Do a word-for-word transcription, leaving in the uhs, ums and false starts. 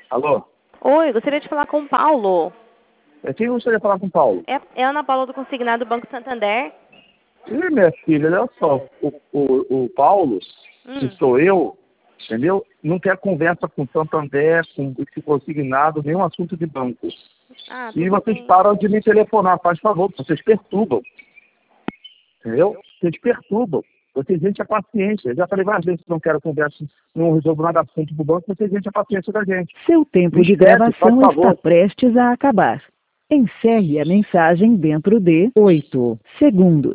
Alô? Oi, gostaria de falar com o Paulo. É, quem gostaria de falar com o Paulo? É, é Ana Paula do Consignado Banco Santander. Ih, minha filha, olha só, o, o, o Paulo, que Hum. sou eu, entendeu? Não quer conversa com Santander, com esse consignado, nenhum assunto de banco. Ah, E tudo vocês bem. param de me telefonar, faz favor, vocês perturbam. Entendeu? Vocês perturbam. Vocês enchem a paciência. Eu já falei várias vezes que não quero conversa, não resolvo nada assunto do banco, vocês enchem a paciência da gente. Seu tempo Me de esquece, faz gravação está favor. prestes a acabar. Encerre a mensagem dentro de oito segundos.